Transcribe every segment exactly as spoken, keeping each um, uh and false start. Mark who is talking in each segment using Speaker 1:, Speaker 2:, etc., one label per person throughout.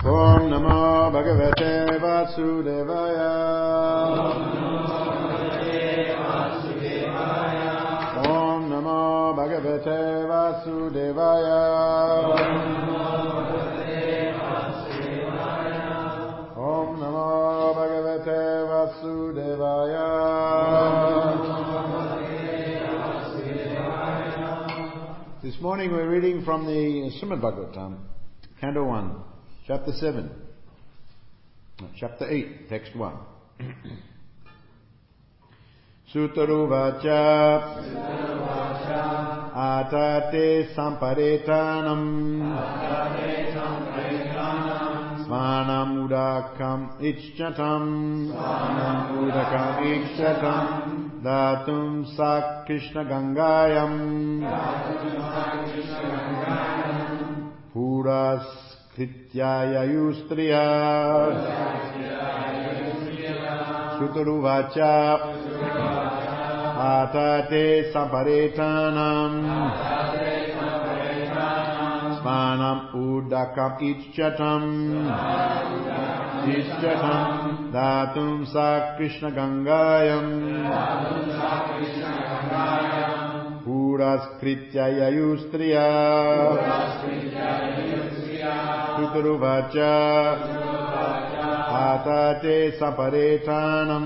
Speaker 1: Om Namo Bhagavate Vasudevaya. Om Namo Bhagavate Vasudevaya. Om Namo Bhagavate Vasudevaya. This morning we're reading from the Srimad Bhagavatam, Canto one, Chapter seven, no, Chapter eight, Text one. Sutaruvacha Atate Samparetanam Svanam Udakam Ichchatam Svanam Udakam Ichchatam Datum Sak Krishna Gangayam Puras Krityaya Yustriya Sutaruvacha Atate Samparetanam Svanam Udakam Ichchatam Ichchatam Datum Sak Krishna Gangayam Puras Krityaya Yustriya Sutaruvacha Atate Samparetanam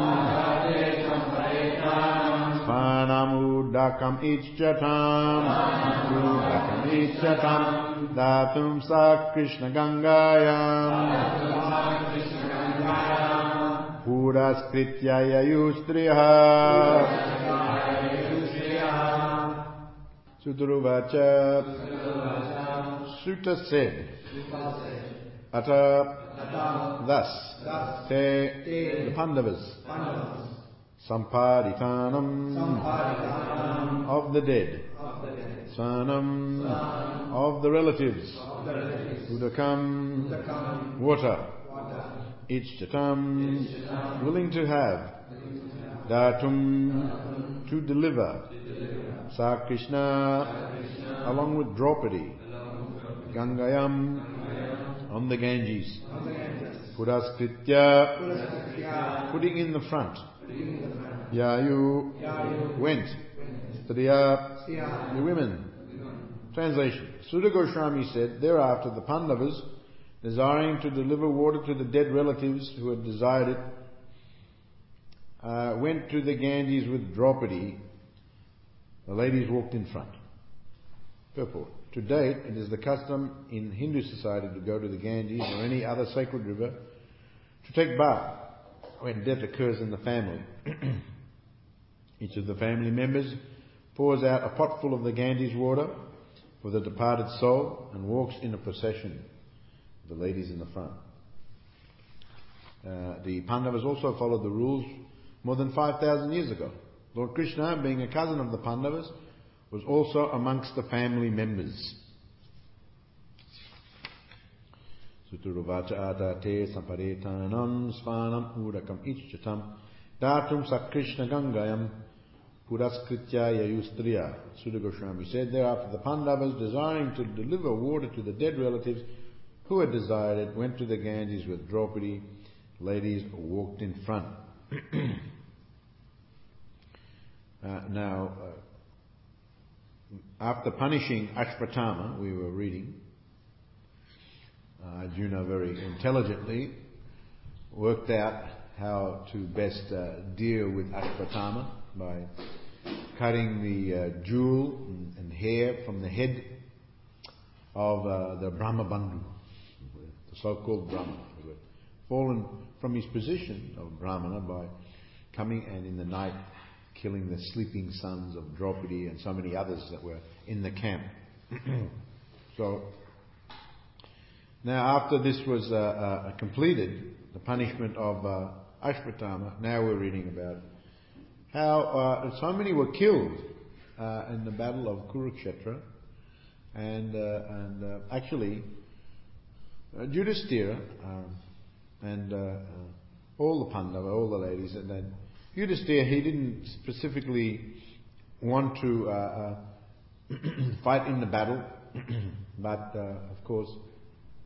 Speaker 1: Svanam Udakam Ichchatam Udakam Ichchatam Datum Sak Krishna Gangayam Puras Krityaya Yustriya Sutaruvacha. Sutta said, Ata, thus, te, the Pandavas, Samparitanam, of the dead, Svanam, of the relatives, Udakam, water, Ichchatam, willing to have, Datum, to deliver, Sa Krishna, along with Draupadi, Gangayam, on the Ganges, Puraskritya, putting in the front, Yayu, went, Striya, the women. Translation. Sutta Goswami said, thereafter the Pandavas, desiring to deliver water to the dead relatives who had desired it, uh, went to the Ganges with Draupadi. The ladies walked in front. Purport. To date, it is the custom in Hindu society to go to the Ganges or any other sacred river to take bath when death occurs in the family. Each of the family members pours out a pot full of the Ganges water for the departed soul and walks in a procession, the ladies in the front. Uh, the Pandavas also followed the rules more than five thousand years ago. Lord Krishna, being a cousin of the Pandavas, was also amongst the family members. Sutaruvacha Atate Samparetanam Svanam Udakam Ichchatam Datum Sakrishna Gangayam Puraskritya Yayustriya. Sutta Goswami said, thereafter the Pandavas, desiring to deliver water to the dead relatives who had desired it, went to the Ganges with Draupadi. Ladies walked in front. uh, now, uh, after punishing Ashvatthama, we were reading, uh, Arjuna very intelligently worked out how to best uh, deal with Ashvatthama by cutting the uh, jewel and, and hair from the head of uh, the Brahma Bandhu, the so-called Brahma, who had fallen from his position of Brahmana by coming and in the night killing the sleeping sons of Draupadi and so many others that were in the camp. So, now after this was uh, uh, completed, the punishment of uh, Ashvatthama, now we're reading about how uh, so many were killed uh, in the battle of Kurukshetra, and uh, and uh, actually uh, Yudhishthira um, and uh, uh, all the Pandava, all the ladies, and then Yudhishthira, he didn't specifically want to uh, uh, fight in the battle, but uh, of course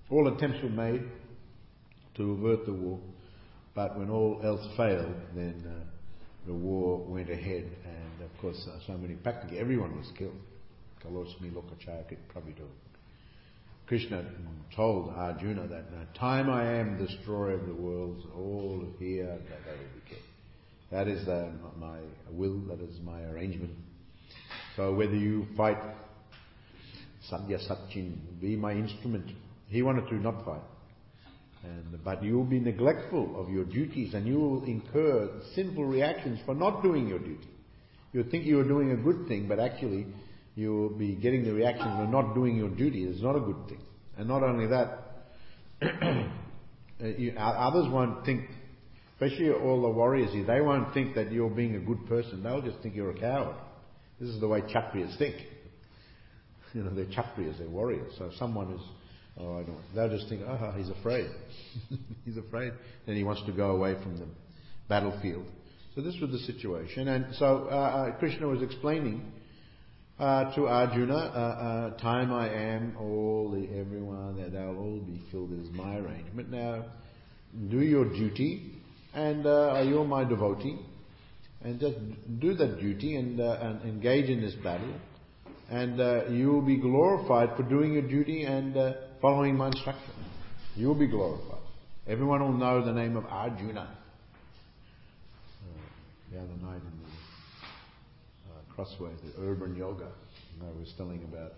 Speaker 1: All attempts were made to avert the war, but when all else failed, then uh, the war went ahead, and of course uh, so many, practically everyone was killed. Kalosmi Lokachaya Prabhupada. Krishna told Arjuna that no time I am destroyer of the worlds, all here that they will be killed. That is uh, my will, that is my arrangement. So whether you fight Satya Satchin, be my instrument. He wanted to not fight. And, but you will be neglectful of your duties and you will incur sinful reactions for not doing your duty. You'll think you are doing a good thing, but actually you will be getting the reaction of not doing your duty. It's not a good thing. And not only that, you, others won't think, especially all the warriors here, they won't think that you're being a good person. They'll just think you're a coward. This is the way Kshatriyas think. You know, they're Kshatriyas, they're warriors. So if someone is, oh, I don't, they'll just think, oh, he's afraid. He's afraid. Then he wants to go away from the battlefield. So this was the situation. And so uh, uh, Krishna was explaining Uh, to Arjuna, uh, uh, time I am, all the everyone, that they'll all be filled is my arrangement. Now, do your duty, and uh, you're my devotee, and just do that duty and, uh, and engage in this battle, and uh, you will be glorified for doing your duty and uh, following my instruction. You will be glorified. Everyone will know the name of Arjuna. Uh, the other night in the Crossway, the urban yoga. I was telling about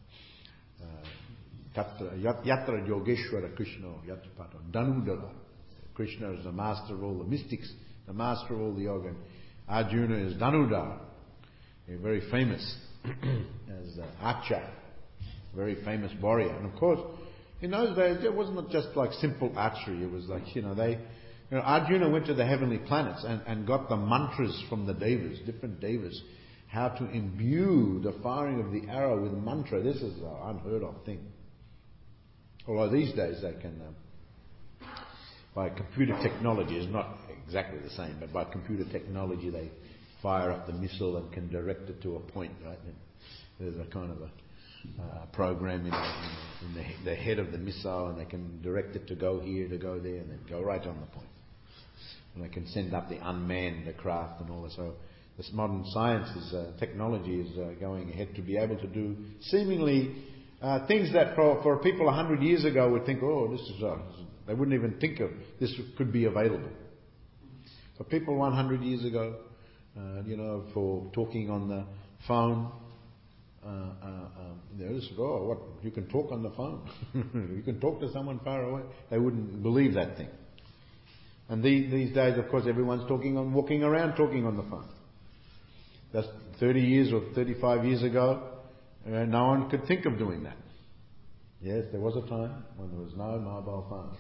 Speaker 1: uh, uh, Yatra Yogeshwara Krishna Yatapata Danudara. Krishna is the master of all the mystics, the master of all the yoga. And Arjuna is Danudara, a very famous as uh, archer, very famous warrior. And of course, in those days, it wasn't just like simple archery. It was like, you know, they, you know, Arjuna went to the heavenly planets and, and got the mantras from the devas, different devas, how to imbue the firing of the arrow with mantra. This is an unheard of thing. Although these days they can, um, by computer technology, it's not exactly the same, but by computer technology they fire up the missile and can direct it to a point, right? And there's a kind of a uh, program in, in, in the, the head of the missile, and they can direct it to go here, to go there, and then go right on the point. And they can send up the unmanned the craft and all that. So this modern science is, uh, technology is uh, going ahead to be able to do seemingly uh, things that for, for people a hundred years ago would think, oh, this is, uh, they wouldn't even think of this could be available. So people one hundred years ago, uh, you know, for talking on the phone, uh, uh, um, they just said, oh, what, you can talk on the phone. You can talk to someone far away. They wouldn't believe that thing. And these, these days, of course, everyone's talking on, walking around talking on the phone. That's thirty years or thirty-five years ago, uh, no one could think of doing that. Yes, there was a time when there was no mobile phones.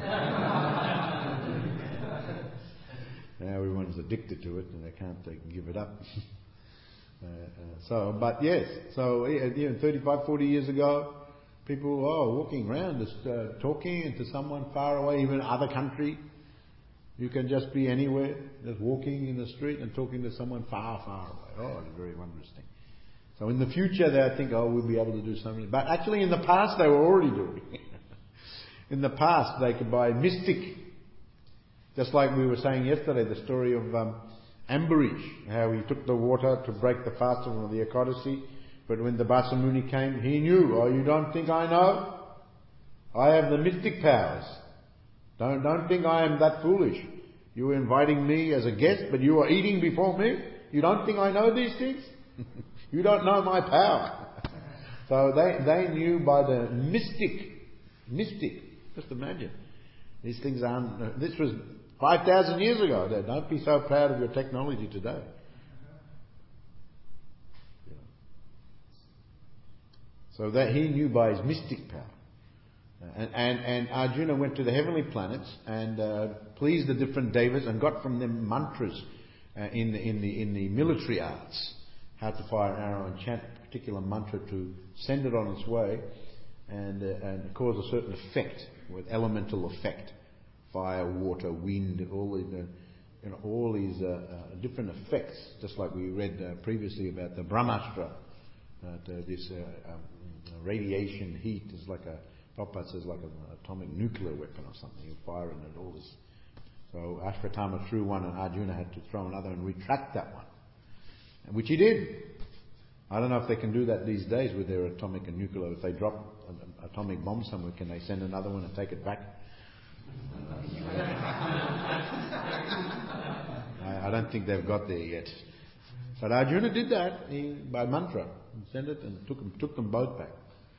Speaker 1: Now everyone's addicted to it and they can't uh, give it up. uh, uh, so, but yes, so you know, thirty-five, forty years ago, people were oh, walking around just uh, talking to someone far away, even other country. You can just be anywhere, just walking in the street and talking to someone far, far away. Oh, it's a very wondrous thing. So in the future they think, oh, we'll be able to do something. But actually in the past they were already doing it. In the past they could buy mystic. Just like we were saying yesterday, the story of um, Ambarish, how he took the water to break the fast of the Ekadasi. But when the Basamuni came, he knew, oh, you don't think I know? I have the mystic powers. Don't, don't think I am that foolish. You were inviting me as a guest, but you are eating before me? You don't think I know these things? You don't know my power. So they, they knew by the mystic, mystic, just imagine. These things aren't, this was five thousand years ago. Don't be so proud of your technology today. So that he knew by his mystic power. And, and, and Arjuna went to the heavenly planets and uh, pleased the different devas and got from them mantras uh, in, the, in, the, in the military arts, how to fire an arrow and chant a particular mantra to send it on its way and, uh, and cause a certain effect, with elemental effect, fire, water, wind, all these, uh, you know, all these uh, uh, different effects, just like we read uh, previously about the Brahmastra, uh, this uh, um, radiation heat is like a Prabhupada says like an atomic nuclear weapon or something. He'll fire it and all this. So Ashwatthama threw one and Arjuna had to throw another and retract that one. Which he did. I don't know if they can do that these days with their atomic and nuclear. If they drop an atomic bomb somewhere, can they send another one and take it back? I, I don't think they've got there yet. But Arjuna did that he, by mantra. He sent it and took them, took them both back.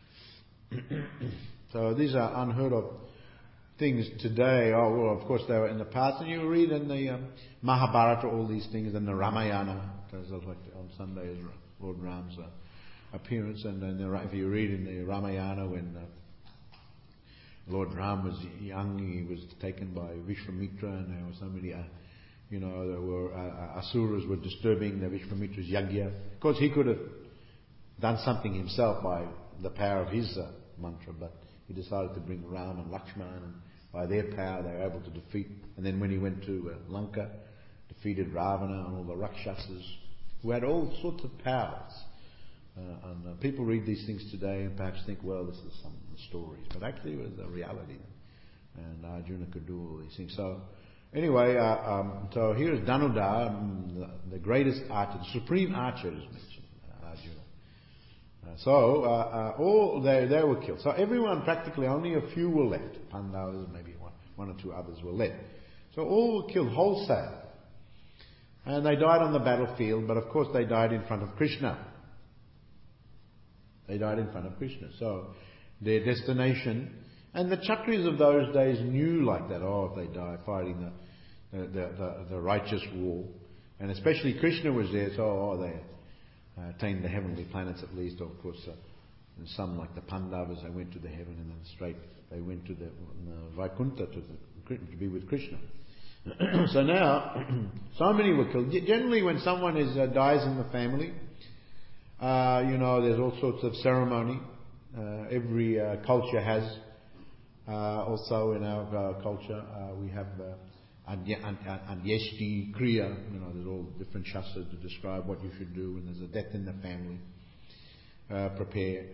Speaker 1: So these are unheard of things today. Oh, well, of course they were in the past. And you read in the um, Mahabharata all these things, and the Ramayana. Like on Sunday is Lord Ram's uh, appearance. And then the, if you read in the Ramayana when uh, Lord Ram was young, he was taken by Vishwamitra, and there were so many, uh, you know, there were uh, Asuras were disturbing the Vishwamitra's yagya. Of course, he could have done something himself by the power of his uh, mantra, but he decided to bring Ram and Lakshman, and by their power they were able to defeat. And then when he went to uh, Lanka, defeated Ravana and all the Rakshasas, who had all sorts of powers. Uh, and uh, people read these things today and perhaps think, well, this is some stories, but actually it was a reality. And Arjuna could do all these things. So anyway, uh, um, so here is Dhanuda, um, the, the greatest archer, the supreme archer is mentioned, uh, Arjuna. Uh, so uh, uh, all they they were killed. So everyone, practically only a few were left. Pandavas, maybe one, one or two others were left. So all were killed wholesale. And they died on the battlefield, but of course they died in front of Krishna. They died in front of Krishna. So their destination, and the Kshatriyas of those days knew like that, oh, if they die fighting the, the, the, the righteous war. And especially Krishna was there, so oh, they uh, attained the heavenly planets at least. Or of course, uh, and some like the Pandavas, they went to the heaven and then straight they went to the uh, Vaikuntha to, the, to be with Krishna. So now, so many were killed. Generally, when someone is uh, dies in the family, uh, you know, there's all sorts of ceremony. Uh, every uh, culture has. Uh, also, in our uh, culture, uh, we have uh, Andyeshti Kriya. You know, there's all different shastras to describe what you should do when there's a death in the family. Uh, prepare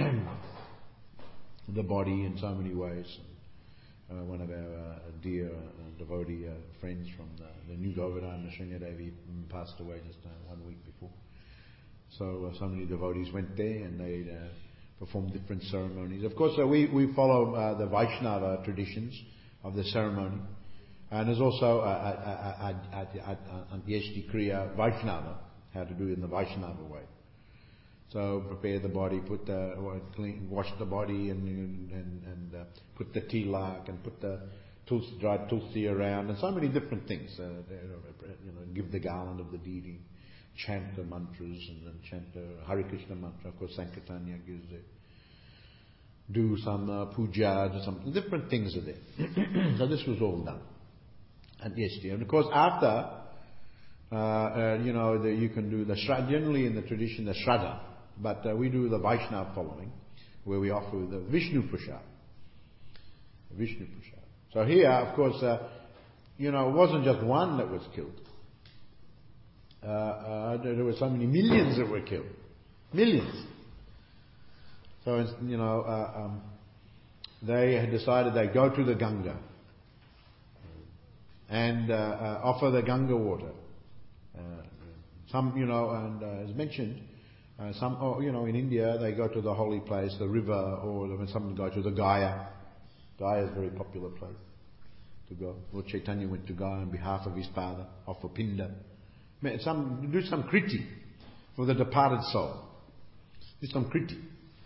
Speaker 1: the body in so many ways. Uh, one of our uh, dear uh, devotee uh, friends from the, the New Govardhan, Sringadevi, passed away just uh, one week before. So uh, so many devotees went there and they uh, performed different ceremonies. Of course, uh, we, we follow uh, the Vaishnava traditions of the ceremony. And there's also Andyeshti Kriya Vaishnava, how to do it in the Vaishnava way. So prepare the body, put the clean, wash the body, and and, and uh, put the tilak and put the tulsi, dried tulsi around, and so many different things. Uh, you know, give the garland of the deity, chant the mantras, and then chant the Hare Krishna mantra. Of course, Sankirtanya gives it. Do some uh, puja, do some different things are there. So this was all done. And yes, and of course after, uh, uh, you know, the, you can do the shraddha. Generally in the tradition, the shraddha. But uh, we do the Vaishnava following, where we offer the Vishnu Prasad. Vishnu Prasad. So here, of course, uh, you know, it wasn't just one that was killed. Uh, uh, there were so many millions that were killed. Millions. So, you know, uh, um, they had decided they'd go to the Ganga and uh, uh, offer the Ganga water. Uh, some, you know, and uh, as mentioned, Uh, some, oh, you know, in India they go to the holy place, the river, or when some go to the Gaya. Gaya is a very popular place to go. Lord Chaitanya went to Gaya on behalf of his father, offer pinda. Some do some kriti for the departed soul. Do some kriti.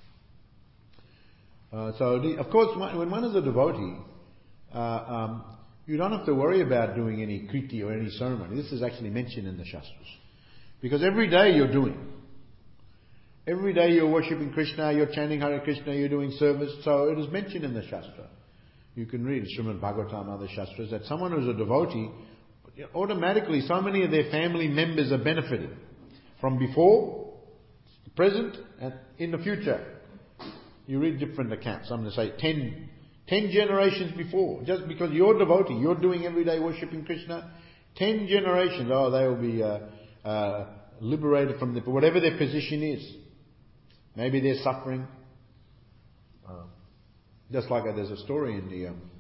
Speaker 1: Uh, so, the, of course, when one is a devotee, uh, um, you don't have to worry about doing any kriti or any ceremony. This is actually mentioned in the Shastras, because every day you're doing. Every day you're worshipping Krishna, you're chanting Hare Krishna, you're doing service. So it is mentioned in the Shastra. You can read Srimad Bhagavatam and other Shastras that someone who's a devotee, automatically so many of their family members are benefiting from before, present, and in the future. You read different accounts. Some will say ten, ten generations before. Just because you're a devotee, you're doing everyday worshipping Krishna, ten generations, oh, they will be uh, uh, liberated from the, whatever their position is. Maybe they're suffering. Uh, Just like uh, there's a story in the um,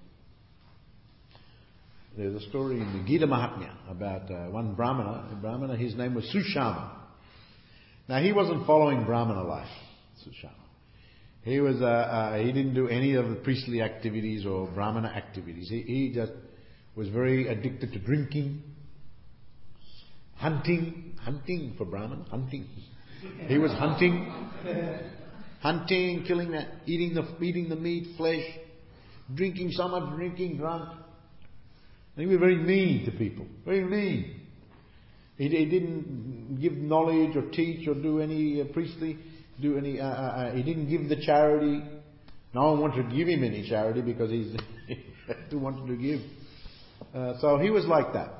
Speaker 1: there's a story in the Gita Mahatmya about uh, one Brahmana. A Brahmana, his name was Sushama. Now he wasn't following Brahmana life, Sushama. He was uh, uh, he didn't do any of the priestly activities or Brahmana activities. He, he just was very addicted to drinking, hunting, hunting for Brahmana, hunting. He was hunting, hunting, killing that, eating the eating the meat, flesh, drinking so much, drinking, drunk. And he was very mean to people, very mean. He, he didn't give knowledge or teach or do any uh, priestly, do any. Uh, uh, he didn't give the charity. No one wanted to give him any charity because he's he wanted to give. Uh, so he was like that.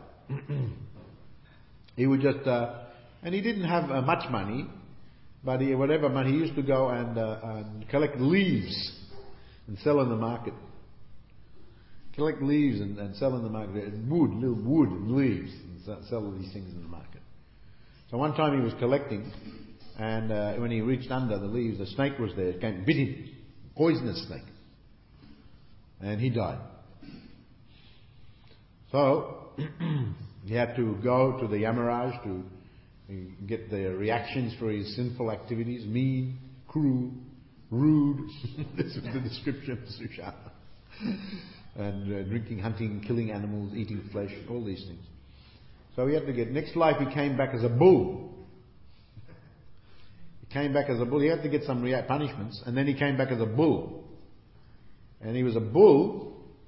Speaker 1: He would just, uh, and he didn't have uh, much money, but he, whatever money, he used to go and, uh, and collect leaves and sell in the market. Collect leaves and, and sell in the market. Wood, little wood and leaves, and sell these things in the market. So one time he was collecting, and uh, when he reached under the leaves, a snake was there. It came and bit him, poisonous snake, and he died. So he had to go to the Yamaraj to get the reactions for his sinful activities: mean, cruel, rude. This is the description of Sushama. And uh, drinking, hunting, killing animals, eating flesh, all these things. So he had to get. Next life, he came back as a bull. He came back as a bull. He had to get some rea- punishments, and then he came back as a bull. And he was a bull.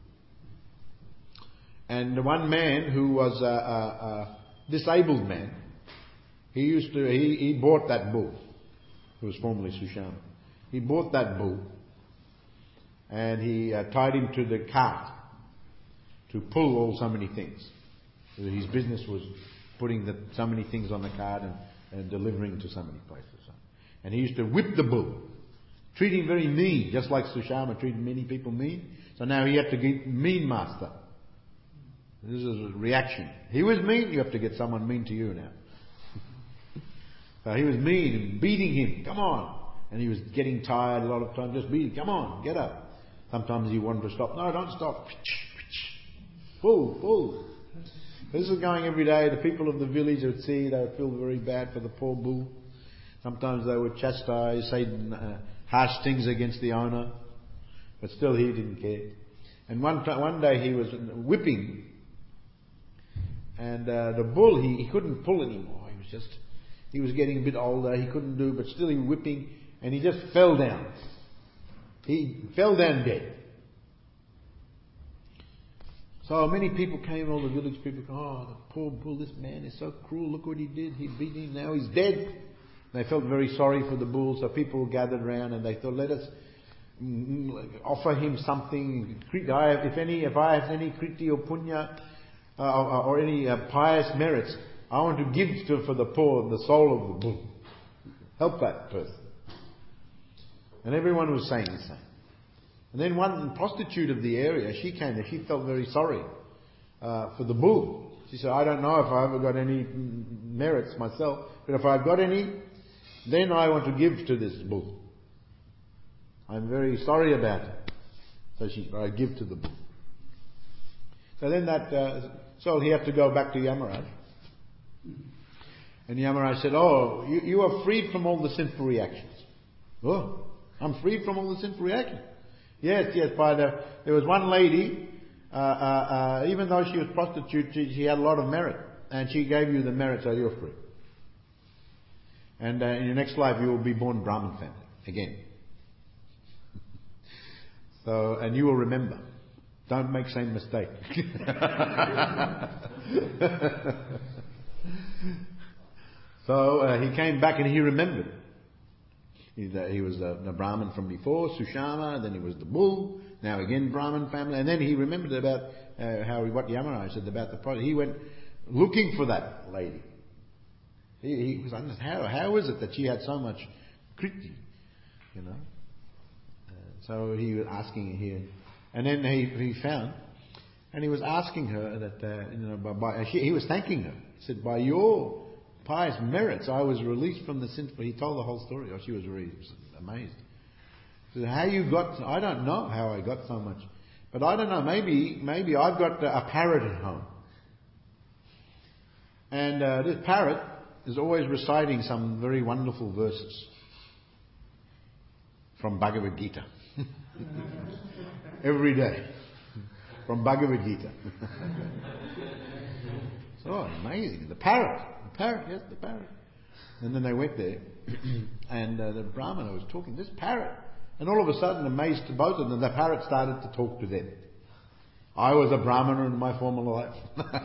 Speaker 1: And the one man who was a, a, a disabled man, he used to, he, he bought that bull, who was formerly Sushama. He bought that bull, and he uh, tied him to the cart to pull all so many things. So his business was putting the, so many things on the cart and, and delivering to so many places. And he used to whip the bull, treat him very mean, just like Sushama treated many people mean. So now he had to get mean master. This is a reaction. He was mean, you have to get someone mean to you now. So he was mean and beating him. Come on. And he was getting tired a lot of times, just beating. Come on, get up. Sometimes he wanted to stop. No, don't stop. Pull, pull. This was going every day. The people of the village would see, they would feel very bad for the poor bull. Sometimes they would chastise, say uh, harsh things against the owner. But still he didn't care. And one, t- one day he was whipping. And uh, the bull, he, he couldn't pull anymore. He was just, he was getting a bit older. He couldn't do, but still he was whipping. And he just fell down. He fell down dead. So many people came, all the village people, oh, the poor bull, this man is so cruel. Look what he did. He beat him. Now he's dead. They felt very sorry for the bull. So people gathered around and they thought, let us offer him something. If any, if I have any kriti or punya, Uh, or, or any uh, pious merits, I want to give to for the poor the soul of the bull. Help that person. And everyone was saying the same. And then one prostitute of the area, she came there. She felt very sorry uh, for the bull. She said, I don't know if I ever got any merits myself, but if I've got any, then I want to give to this bull. I'm very sorry about it. So she, I give to the bull. So then that, uh, so he had to go back to Yamaraj. And Yamaraj said, oh, you, you are freed from all the sinful reactions. Oh, I'm freed from all the sinful reactions. Yes, yes, by the, there was one lady, uh, uh, uh, even though she was prostitute, she, she had a lot of merit. And she gave you the merit, so you're free. And uh, in your next life you will be born Brahmin family, again. So, and you will remember. Don't make same mistake. So uh, he came back and he remembered. He, uh, he was a, a Brahmin from before, Sushama, then he was the bull, now again Brahmin family, and then he remembered about uh, how what Yamaraj said about the project. He went looking for that lady. He, he was how how is it that she had so much kriti, you know? Uh, so he was asking here. And then he, he found, and he was asking her that, uh, you know, by, by she, he was thanking her. He said, by your pious merits, I was released from the sinful. He told the whole story. Oh, she was really amazed. He said, how you got, I don't know how I got so much. But I don't know, maybe maybe I've got a parrot at home. And uh, this parrot is always reciting some very wonderful verses from Bhagavad Gita. Every day. From Bhagavad Gita. So amazing. The parrot. The parrot, yes, the parrot. And then they went there and uh, the Brahmana was talking, this parrot. And all of a sudden, amazed to both of them, the parrot started to talk to them. I was a Brahmana in my former life.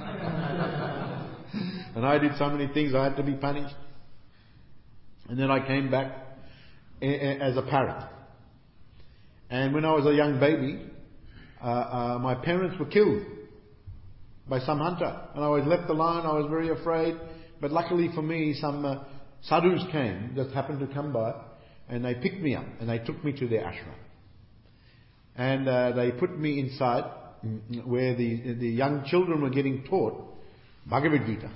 Speaker 1: And I did so many things, I had to be punished. And then I came back as a parrot. And when I was a young baby, uh, uh, my parents were killed by some hunter. And I was left alone, I was very afraid. But luckily for me, some uh, sadhus came, just happened to come by. And they picked me up and they took me to their ashram. And uh, they put me inside where the the young children were getting taught Bhagavad Gita.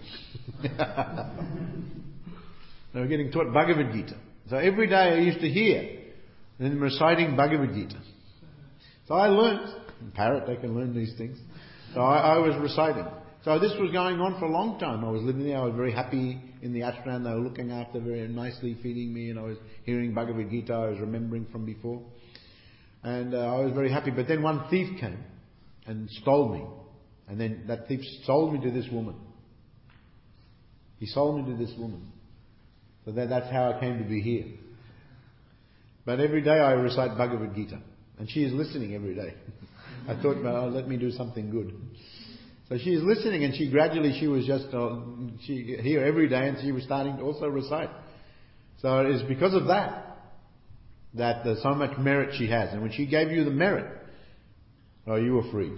Speaker 1: They were getting taught Bhagavad Gita. So every day I used to hear them reciting Bhagavad Gita. So I learned, in parrot they can learn these things. So I, I was reciting. So this was going on for a long time. I was living there, I was very happy in the ashram. They were looking after very nicely, feeding me, and I was hearing Bhagavad Gita, I was remembering from before. And uh, I was very happy. But then one thief came and stole me. And then that thief sold me to this woman. He sold me to this woman. So that, that's how I came to be here. But every day I recite Bhagavad Gita. And she is listening every day. I thought, well, let me do something good. So she is listening, and she gradually, she was just uh, she here every day, and she was starting to also recite. So it is because of that, that there's so much merit she has. And when she gave you the merit, oh, you were free.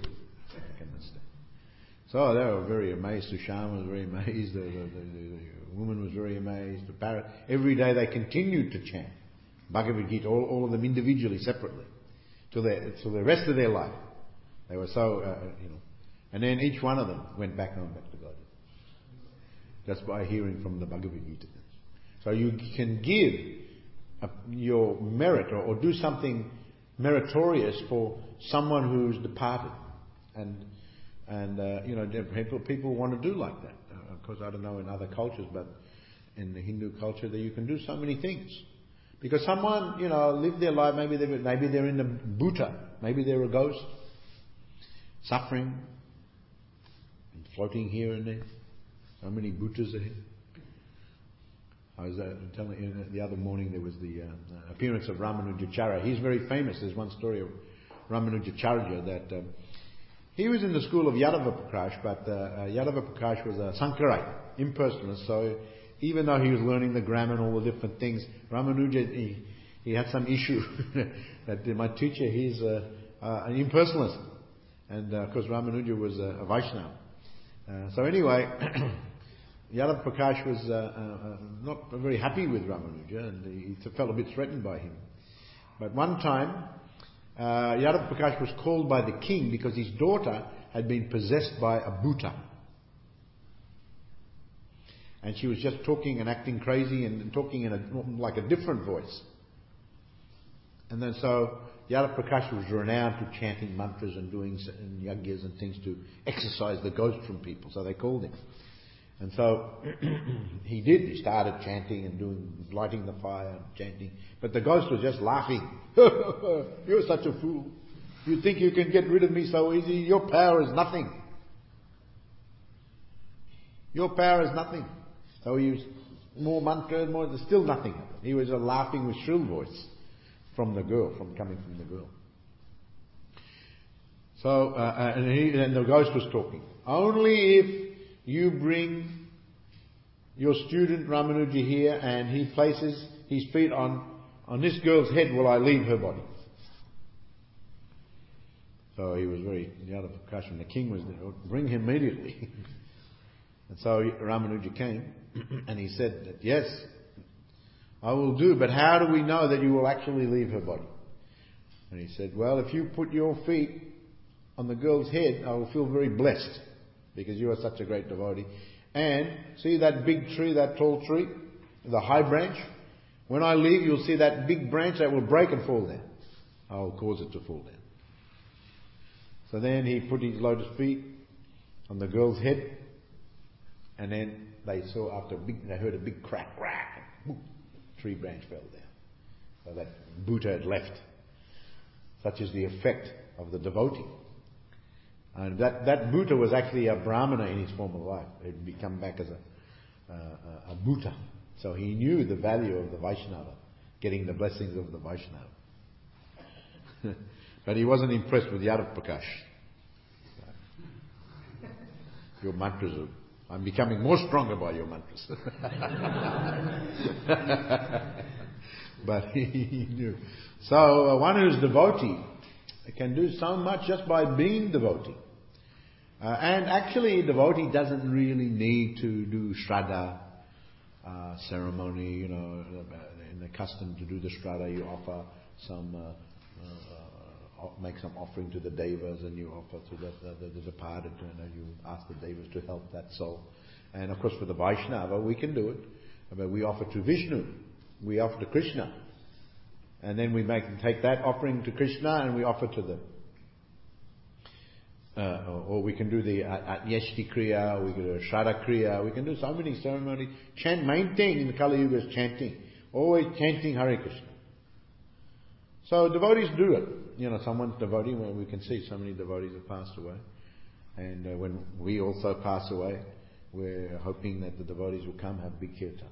Speaker 1: So they were very amazed. Sushama was very amazed. The, the, the, the woman was very amazed. The parrot. Every day they continued to chant Bhagavad Gita, all, all of them individually, separately, till the, till the rest of their life. They were so, uh, you know. And then each one of them went back home, back to God. Just by hearing from the Bhagavad Gita. So you can give a, your merit or, or do something meritorious for someone who's departed. And, and uh, you know, people, people want to do like that. Uh, of course, I don't know in other cultures, but in the Hindu culture that you can do so many things. Because someone, you know, lived their life, maybe they maybe they're in the bhuta, maybe they're a ghost, suffering, floating here and there. So many bhutas are here. I was uh, telling you the other morning there was the uh, appearance of Ramanujacharya. He's very famous. There's one story of Ramanujacharya that um, he was in the school of Yadava Prakash, but uh, Yadava Prakash was a Sankarite, impersonalist. So even though he was learning the grammar and all the different things, Ramanuja, he, he had some issue that my teacher, he's uh, uh, an impersonalist. And uh, of course Ramanuja was a, a Vaishnava. Uh, so anyway, Yadav Prakash was uh, uh, not very happy with Ramanuja, and he felt a bit threatened by him. But one time, uh, Yadav Prakash was called by the king because his daughter had been possessed by a bhuta. And she was just talking and acting crazy and talking in a, like a different voice. And then so Yadav Prakash was renowned for chanting mantras and doing and yagyas and things to exorcise the ghost from people. So they called him. And so he did. He started chanting and doing, lighting the fire and chanting. But the ghost was just laughing. You're such a fool. You think you can get rid of me so easy? Your power is nothing. Your power is nothing. So he used more mantras, more, there's still nothing happened. He was a laughing with shrill voice from the girl, from coming from the girl. So, uh, and, he, and the ghost was talking. Only if you bring your student Ramanuja here and he places his feet on, on this girl's head will I leave her body. So he was very, the other Prakash, the king was there, bring him immediately. And so Ramanuja came and he said that, yes, I will do, but how do we know that you will actually leave her body? And he said, well, if you put your feet on the girl's head, I will feel very blessed because you are such a great devotee. And see that big tree, that tall tree, the high branch? When I leave, you'll see that big branch that will break and fall there. I'll cause it to fall down. So then he put his lotus feet on the girl's head, and then they saw after a big, they heard a big crack, crack, and boom, tree branch fell down. So that Buddha had left. Such is the effect of the devotee. And that, that Buddha was actually a Brahmana in his former life. He'd become back as a, uh, a Buddha. So he knew the value of the Vaishnava, getting the blessings of the Vaishnava. But he wasn't impressed with Yadav Prakash. Your mantras are, I'm becoming more stronger by your mantras. But he knew. So uh, one who's devotee can do so much just by being devotee. Uh, and actually, a devotee doesn't really need to do Shraddha uh, ceremony. You know, in the custom to do the Shraddha, you offer some, uh, uh, make some offering to the devas, and you offer to the, the, the departed. You know, you ask the devas to help that soul. And of course, for the Vaishnava, we can do it. But we offer to Vishnu, we offer to Krishna, and then we make take that offering to Krishna and we offer to them. Uh, or, or we can do the Atyeshti Kriya, or we can do a Shraddha Kriya, we can do so many ceremonies. Chant, main thing in the Kali Yuga is chanting. Always chanting Hare Krishna. So devotees do it. You know, someone's devotee, well, we can see so many devotees have passed away. And uh, when we also pass away, we're hoping that the devotees will come have big kirtan.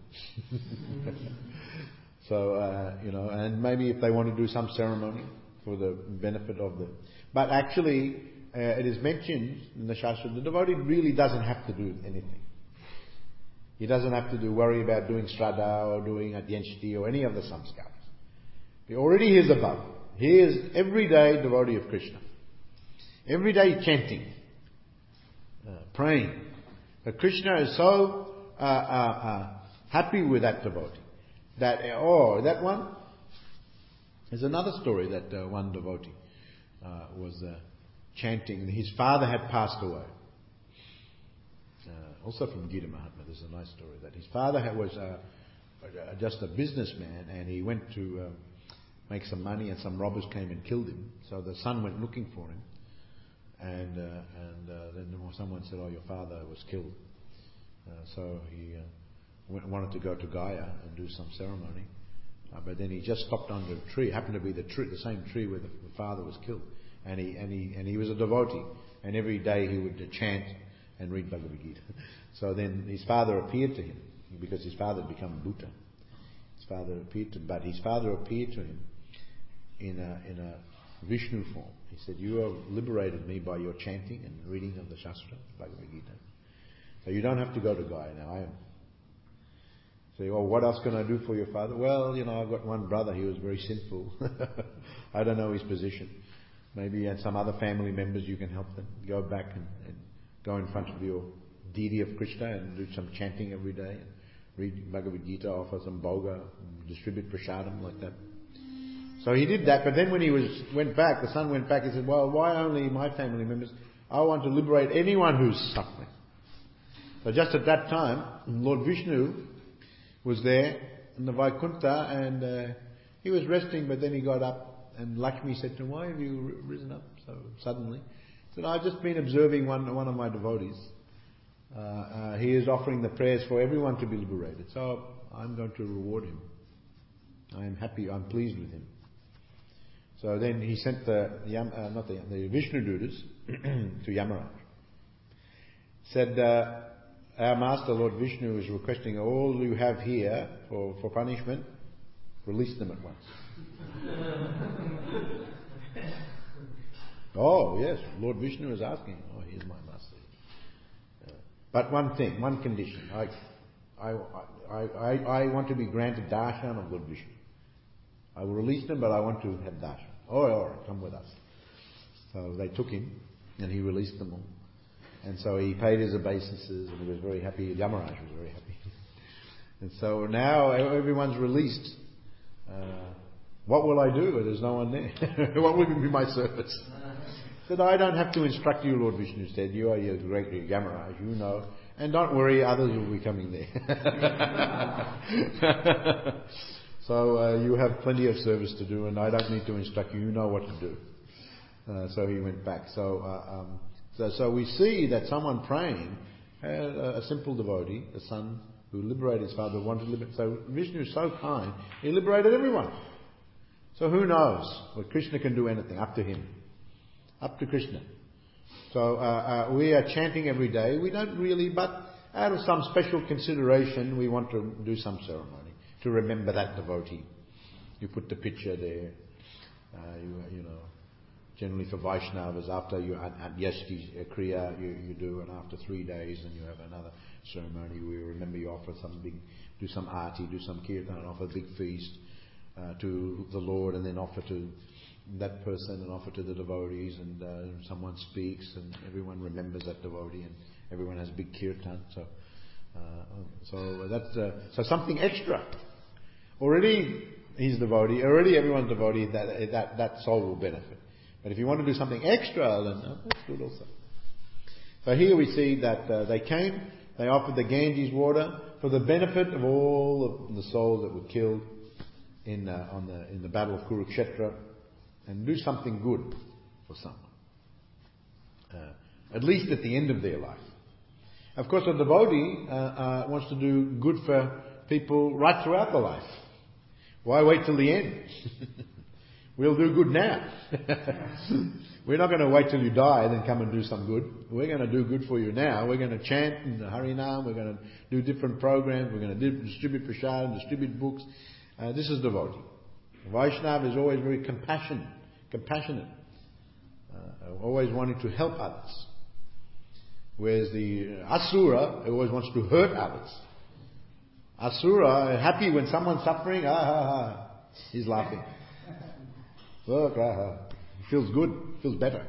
Speaker 1: So, uh, you know, and maybe if they want to do some ceremony for the benefit of the... But actually, uh, it is mentioned in the Shastra, the devotee really doesn't have to do anything. He doesn't have to do worry about doing Shraddha or doing Adyeshti or any of the samskaras. He already is above. He is everyday devotee of Krishna. Every day chanting, uh, praying. But Krishna is so uh, uh, uh, happy with that devotee that, oh, that one. There's another story that uh, one devotee uh, was uh, chanting. His father had passed away. Uh, also from Gita Mahatma, there's a nice story that his father had, was uh, just a businessman, and he went to uh, make some money, and some robbers came and killed him. So the son went looking for him. And uh, and uh, then someone said, "Oh, your father was killed." Uh, so he uh, went, wanted to go to Gaya and do some ceremony, uh, but then he just stopped under a tree. It happened to be the tree, the same tree where the, the father was killed, and he and he and he was a devotee. And every day he would uh, chant and read Bhagavad Gita. So then his father appeared to him, because his father had become Buddha. His father appeared to, but his father appeared to him in a in a Vishnu form. He said, "You have liberated me by your chanting and reading of the Shastra, Bhagavad Gita. So you don't have to go to Gaya now. I am." So, well, what else can I do for your father? Well, you know, I've got one brother. He was very sinful. I don't know his position. Maybe you had some other family members. You can help them. Go back and, and go in front of your deity of Krishna and do some chanting every day and read Bhagavad Gita, offer some bhoga, distribute prasadam like that. So he did that, but then when he was went back, the son went back, he said, "Well, why only my family members? I want to liberate anyone who's suffering." So just at that time, Lord Vishnu was there in the Vaikuntha, and uh, he was resting, but then he got up, and Lakshmi said to him, "Why have you risen up so suddenly?" He said, "I've just been observing one, one of my devotees. Uh, uh, he is offering the prayers for everyone to be liberated, so I'm going to reward him. I am happy, I'm pleased with him." So then he sent the, Yam, uh, not the, the Vishnu Dutas to Yamaraj. Said, uh, "Our master Lord Vishnu is requesting all you have here for, for punishment, release them at once." Oh yes, Lord Vishnu is asking. Oh, here's my master. Uh, but one thing, one condition. I, I, I, I, I want to be granted darshan of Lord Vishnu. I will release them, but I want to have darshan. Oh, all right, come with us. So they took him, and he released them all. And so he paid his obeisances, and he was very happy. Yamaraj was very happy. And so now everyone's released. Uh, what will I do? There's no one there. What will be my service? He said, "I don't have to instruct you," Lord Vishnu said. "You are your great Yamaraj, you know. And don't worry, others will be coming there." So uh, you have plenty of service to do, and I don't need to instruct you. You know what to do. Uh, so he went back. So, uh, um, so, so we see that someone praying had a, a simple devotee, a son who liberated his father, wanted to liberate. So Vishnu is so kind, he liberated everyone. So who knows? Well, Krishna can do anything. Up to him. Up to Krishna. So uh, uh, we are chanting every day. We don't really, but out of some special consideration, we want to do some ceremony to remember that devotee. You put the picture there. Uh, you, you know, generally for Vaishnavas, after your Adyashti Kriya, you, you do, and after three days, then you have another ceremony. We remember you offer some big, do some arti, do some kirtan, and offer a big feast uh, to the Lord, and then offer to that person, and offer to the devotees, and uh, someone speaks, and everyone remembers that devotee, and everyone has a big kirtan. So, uh, so that's uh, so something extra. Already he's devotee. Already everyone's devotee. That that that soul will benefit. But if you want to do something extra, then oh, that's good also. So here we see that uh, they came, they offered the Ganges water for the benefit of all of the souls that were killed in uh, on the in the battle of Kurukshetra, and do something good for someone, uh, at least at the end of their life. Of course, a devotee uh, uh, wants to do good for people right throughout the life. Why wait till the end? We'll do good now. We're not going to wait till you die and then come and do some good. We're going to do good for you now. We're going to chant in the Harinam. We're going to do different programs. We're going to distribute prasad, distribute books. Uh, this is devotee. Vaishnava is always very compassionate, compassionate, uh, always wanting to help others. Whereas the Asura always wants to hurt others. Asura, happy when someone's suffering, ah ha ha, he's laughing. Look, ah ha, he feels good, feels better.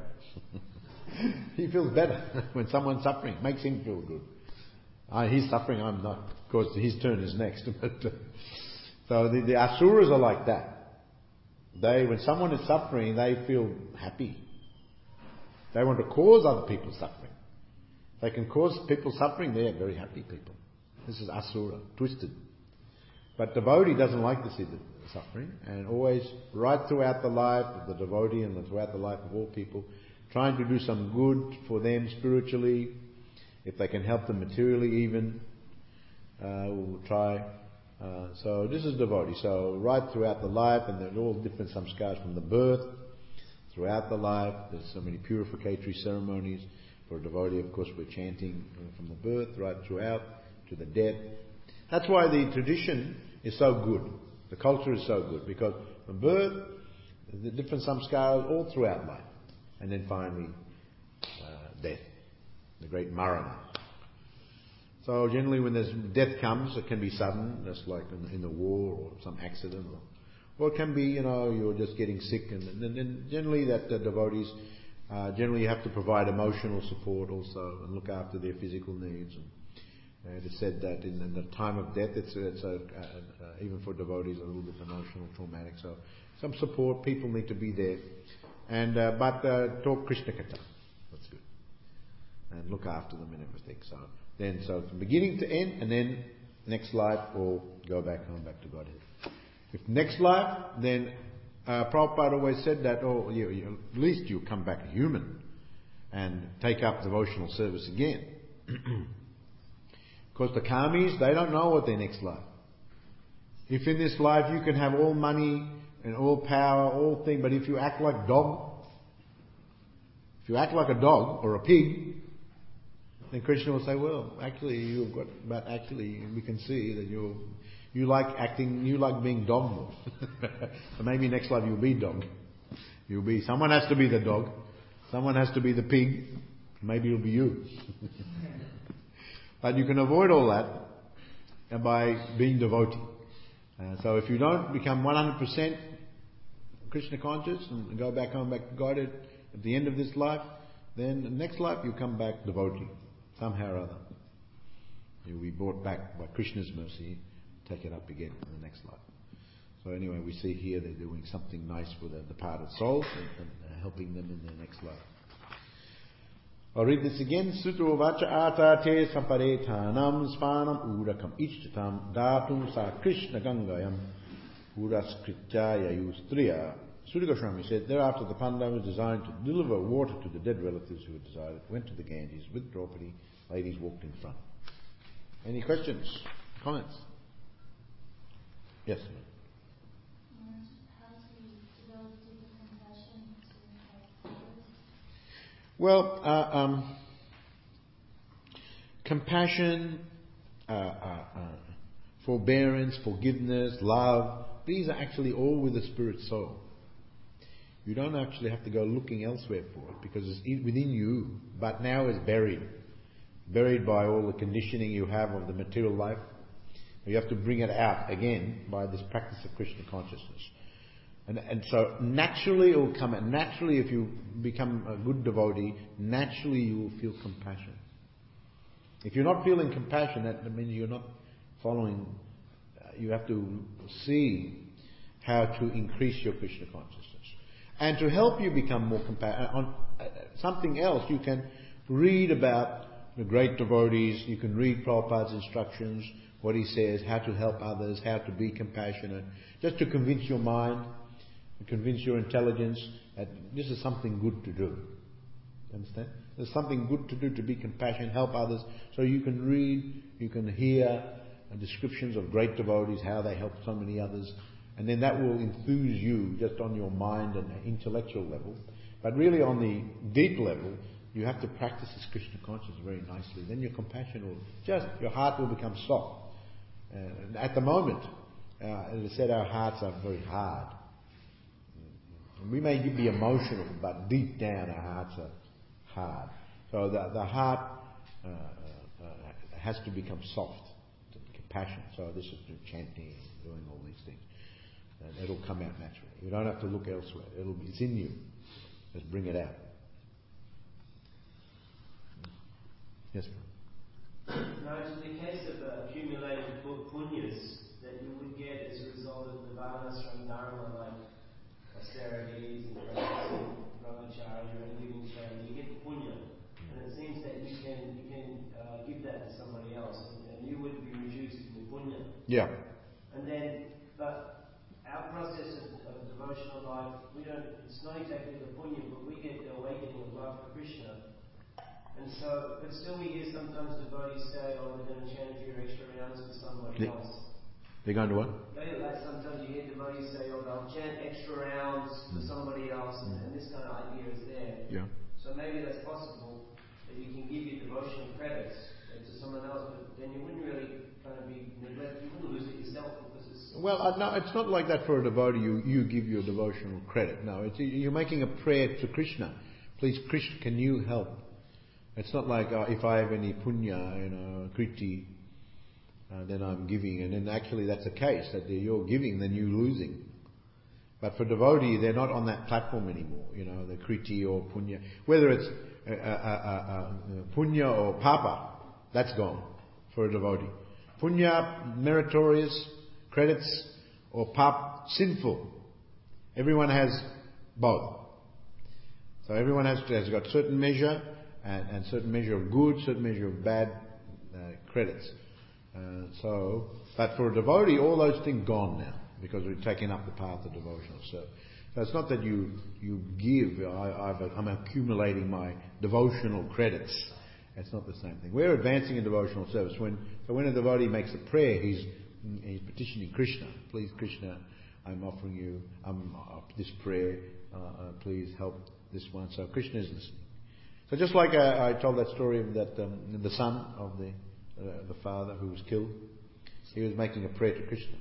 Speaker 1: He feels better when someone's suffering, makes him feel good. Ah, he's suffering, I'm not. Of course, his turn is next. But uh, so the, the Asuras are like that. They, when someone is suffering, they feel happy. They want to cause other people suffering. They can cause people suffering, they're very happy people. This is Asura, twisted. But devotee doesn't like to see the suffering, and always, right throughout the life of the devotee and throughout the life of all people, trying to do some good for them spiritually, if they can help them materially even, uh, we'll try. Uh, so this is devotee. So right throughout the life, and there's all different samskars from the birth, throughout the life, there's so many purificatory ceremonies. For a devotee, of course, we're chanting from the birth right throughout to the death. That's why the tradition is so good. The culture is so good, because from birth, the different samskaras all throughout life, and then finally uh, death, the great marana. So generally, when there's death comes, it can be sudden, just like in, in the war or some accident, or, or it can be, you know, you're just getting sick, and, and, and generally that uh, devotees. Uh, generally, you have to provide emotional support also and look after their physical needs. And, and it's said that in, in the time of death, it's, it's a, a, a, even for devotees, a little bit emotional, traumatic. So, some support. People need to be there, and uh, but uh, talk Krishna Katha. That's good, and look after them and everything. So then, so from beginning to end, and then next life, or go back home, back to Godhead. If next life, then. Uh, Prabhupada always said that, oh, you, you, at least you come back human and take up devotional service again. Because the karmis, they don't know what their next life. If in this life you can have all money and all power, all things, but if you act like dog, if you act like a dog or a pig, then Krishna will say, well, actually you've got, but actually we can see that you're You like acting, you like being dog more. So maybe next life you'll be dog. You'll be, someone has to be the dog. Someone has to be the pig. Maybe it'll be you. But you can avoid all that by being devotee. Uh, so if you don't become one hundred percent Krishna conscious and go back home, back to God at, at the end of this life, then the next life you come back devotee. Somehow or other. You'll be brought back by Krishna's mercy. Take it up again in the next life. So anyway, we see here they're doing something nice for the departed souls and, and uh, helping them in their next life. I'll read this again. Sutro vacha atate samparetanam spanam udakam ichtatam datum sa Krishna gangayam Puraskritya Yustriya. Sutta Goswami said, thereafter the Pandava was designed to deliver water to the dead relatives who had desired it, went to the Ganges with Draupadi, ladies walked in front. Any questions? Comments? Yes, ma'am. Well, uh, um, compassion, uh, uh, uh, forbearance, forgiveness, love, these are actually all with the spirit soul. You don't actually have to go looking elsewhere for it because it's within you, but now is buried. Buried by all the conditioning you have of the material life. You have to bring it out again by this practice of Krishna consciousness. And, and so naturally it will come out. Naturally, if you become a good devotee, naturally you will feel compassion. If you're not feeling compassion, that means you're not following. Uh, you have to see how to increase your Krishna consciousness. And to help you become more compassionate, on uh, something else, you can read about the great devotees, you can read Prabhupada's instructions, what he says, how to help others, how to be compassionate, just to convince your mind, to convince your intelligence that this is something good to do. You understand? There's something good to do to be compassionate, help others. So you can read, you can hear descriptions of great devotees, how they help so many others. And then that will enthuse you just on your mind and intellectual level. But really on the deep level, you have to practice this Krishna consciousness very nicely. Then your compassion will just, your heart will become soft. Uh, at the moment, uh, as I said, our hearts are very hard. We may be emotional, but deep down our hearts are hard. So the, the heart uh, uh, has to become soft, compassion. So this is through chanting, doing all these things. And it'll come out naturally. You don't have to look elsewhere. It'll be, it's in you. Just bring it out. Yes, ma'am.
Speaker 2: No, it's the case of uh, accumulated punyas that you would get as a result of the varnashram dharma, like austerities and practicing brahmacharya and giving charity. You get punya, and it seems that you can you can uh, give that to somebody else, and, and you would be reduced in the punya.
Speaker 1: Yeah.
Speaker 2: And then, but our process of, of devotional life, we don't. It's not exactly the punya, but we get the awakening of love for Krishna. And so, but still we hear sometimes devotees say, oh, they're going to chant a few extra rounds for somebody
Speaker 1: they,
Speaker 2: else.
Speaker 1: They're going to what?
Speaker 2: They, like sometimes you hear devotees say, oh, they'll chant extra rounds for
Speaker 1: mm.
Speaker 2: somebody else, and, and this kind of idea is there.
Speaker 1: Yeah.
Speaker 2: So maybe that's possible, that you can give your devotional credits to someone else, but then you wouldn't really kind of be neglected, you wouldn't lose it yourself because it's...
Speaker 1: Well, uh, no, it's not like that for a devotee, you, you give your devotional credit. No, it's, you're making a prayer to Krishna. Please, Krishna, can you help? It's not like uh, if I have any punya, you know, kriti, uh, then I'm giving. And then actually that's the case, that you're giving, then you're losing. But for devotee, they're not on that platform anymore, you know, the kriti or punya. Whether it's uh, uh, uh, uh, punya or papa, that's gone for a devotee. Punya, meritorious, credits, or pap, sinful. Everyone has both. So everyone has, has got certain measure, And, and certain measure of good, certain measure of bad uh, credits. Uh, so, but for a devotee, all those things gone now because we've taken up the path of devotional service. So it's not that you you give. I, I've, I'm accumulating my devotional credits. It's not the same thing. We're advancing in devotional service. When so when a devotee makes a prayer, he's he's petitioning Krishna. Please, Krishna, I'm offering you um, uh, this prayer. Uh, uh, please help this one. So Krishna is listening. So just like I, I told that story of that um, the son of the uh, the father who was killed, he was making a prayer to Krishna.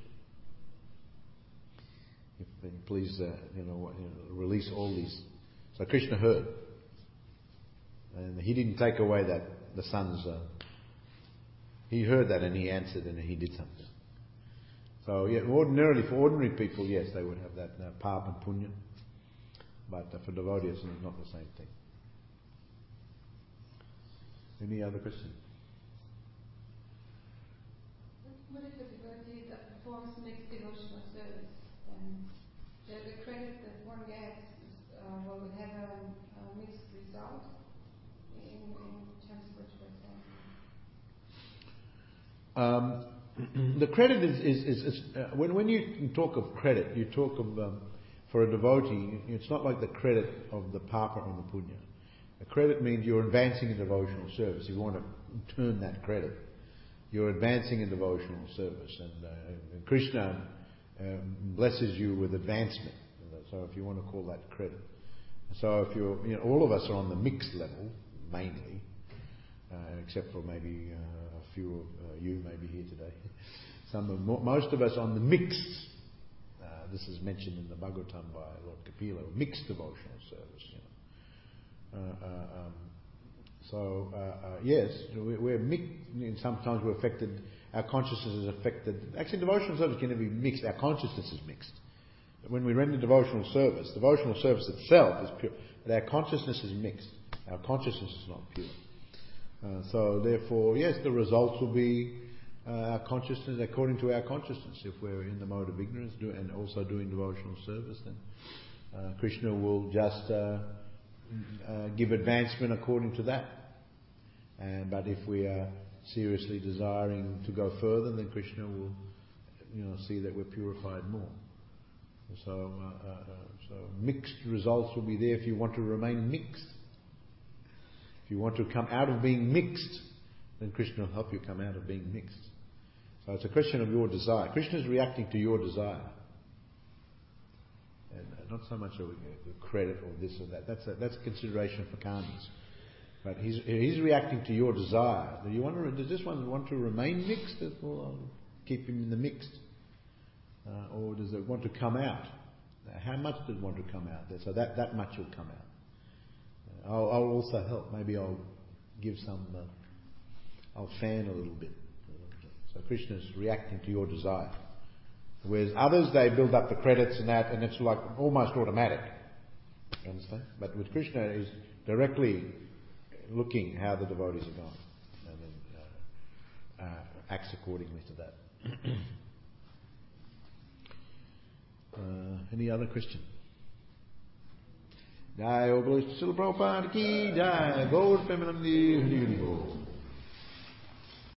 Speaker 1: If, please, uh, you, know, you know, release all these. So Krishna heard, and he didn't take away that the son's. Uh, he heard that and he answered and he did something. So yeah, ordinarily for ordinary people, yes, they would have that uh, pap and punya, but uh, for devotees, it's not the same thing. Any other questions?
Speaker 3: What if a devotee that performs mixed devotional service? And the, the credit that one gets uh, will have a, a mixed result in, in terms of what you were saying?
Speaker 1: Um, the credit is, is, is, is uh, when, when you talk of credit, you talk of, um, for a devotee, it's not like the credit of the papa or the punya. A credit means you're advancing in devotional service. If you want to turn that credit, you're advancing in devotional service. And uh, Krishna uh, blesses you with advancement. So if you want to call that credit. So if you're, you know, all of us are on the mixed level, mainly, uh, except for maybe uh, a few of uh, you maybe here today. Some of, most of us on the mixed. Uh, this is mentioned in the Bhagavatam by Lord Kapila, mixed devotional service. You know. uh, uh, um, so uh, uh, yes, we're, we're mixed. Sometimes we're affected. Our consciousness is affected. Actually, devotional service can never be mixed. Our consciousness is mixed. When we render devotional service, devotional service itself is pure, but our consciousness is mixed. Our consciousness is not pure. Uh, so therefore, yes, the results will be uh, our consciousness according to our consciousness. If we're in the mode of ignorance do, and also doing devotional service, then uh, Krishna will just uh, uh, give advancement according to that. And but if we are seriously desiring to go further, then Krishna will, you know, see that we're purified more. So, uh, uh, so mixed results will be there if you want to remain mixed. If you want to come out of being mixed, then Krishna will help you come out of being mixed. So it's a question of your desire. Krishna is reacting to your desire, and not so much of a credit or this or that. That's a, that's a consideration for karmis. But he's he's reacting to your desire. Do you want to? Does this one want to remain mixed? Well, I'll keep him in the mixed. Uh, or does it want to come out? Uh, how much does it want to come out there? So that, that much will come out. Uh, I'll, I'll also help. Maybe I'll give some, uh, I'll fan a little bit. So Krishna is reacting to your desire. Whereas others, they build up the credits and that, and it's like almost automatic. You understand? But with Krishna, he's directly looking how the devotees are going, and then uh, uh, acts accordingly to that. Uh, any other question? Jai O Srila Prabhupada ki Jai, Gaur Premanandi Hari Hari Bol.